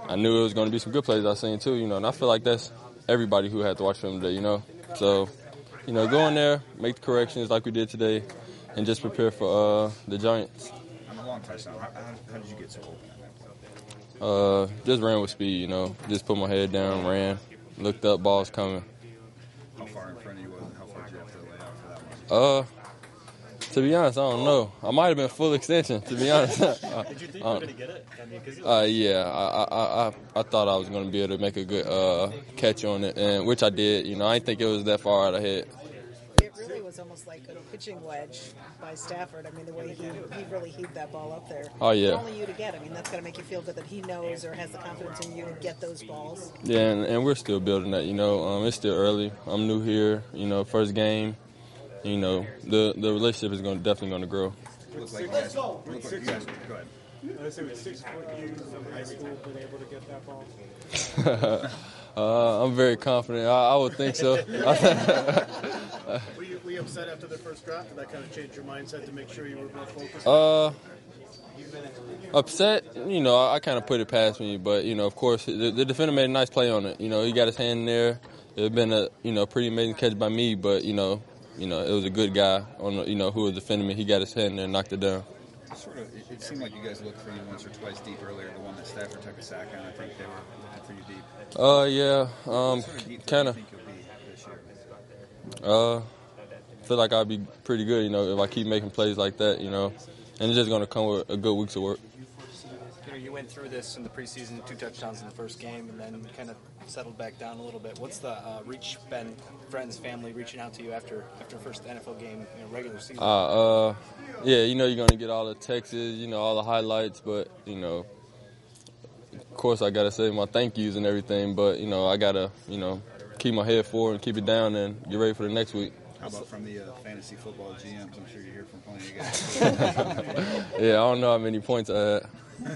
I knew it was going to be some good plays I seen too, and I feel like that's everybody who had to watch film today, So, go in there, make the corrections like we did today, and just prepare for the Giants. On the long touchdown, how did you get so open? Just ran with speed, just put my head down, ran, looked up, balls coming. How far in front of you was and how far did you have to lay out for that one? To be honest, I don't know. I might have been full extension, to be honest. Did you think you were going to get it? Yeah. I thought I was going to be able to make a good catch on it, and which I did. I didn't think it was that far out ahead. It really was almost like a pitching wedge by Stafford. I mean, the way he really heaved that ball up there. Oh, yeah. For only you to get. I mean, that's got to make you feel good that he knows or has the confidence in you to get those balls. Yeah, and we're still building that, It's still early. I'm new here, first game. The relationship is definitely going to grow. Let's go. Go ahead. Let's say with 6 foot you from high school been able to get that ball? I'm very confident. I would think so. Were you upset after the first draft? Did that kind of change your mindset to make sure you were more focused? Upset, I kind of put it past me, but of course the defender made a nice play on it. He got his hand in there. It had been a pretty amazing catch by me, but it was a good guy on who was defending me. He got his hand in there and knocked it down. It seemed like you guys looked for you once or twice deep earlier. The one that Stafford took a sack on, I think they were looking for you deep. Yeah. Kind of. Think you'll be this year? Feel like I'll be pretty good, if I keep making plays like that, and it's just going to come with a good week's of work. You went through this in the preseason, 2 touchdowns in the first game, and then kind of settled back down a little bit. What's the reach been, friends, family reaching out to you after first NFL game, regular season? Yeah, you're going to get all the texts, all the highlights, but, of course I got to say my thank yous and everything, but, I got to, keep my head forward and keep it down and get ready for the next week. How about from the fantasy football GMs? I'm sure you hear from plenty of guys. Yeah, I don't know how many points I had. Did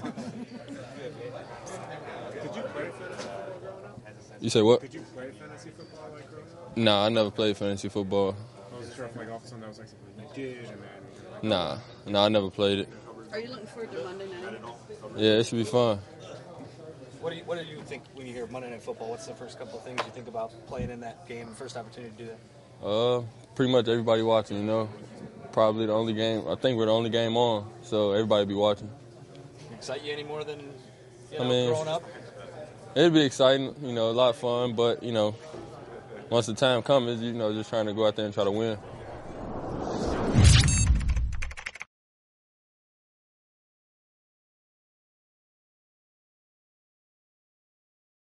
you play fantasy football growing up? You say what? Did you play fantasy football growing up? Nah, I never played fantasy football. I wasn't sure if all of a sudden that was like something you did and then... Nah, I never played it. Are you looking forward to Monday night? Yeah, it should be fun. What do you think when you hear Monday Night Football? What's the first couple of things you think about playing in that game, first opportunity to do that? Pretty much everybody watching, Probably the only game. I think we're the only game on, so everybody be watching. Excite you any more than growing up? It'd be exciting, a lot of fun, but, once the time comes, just trying to go out there and try to win.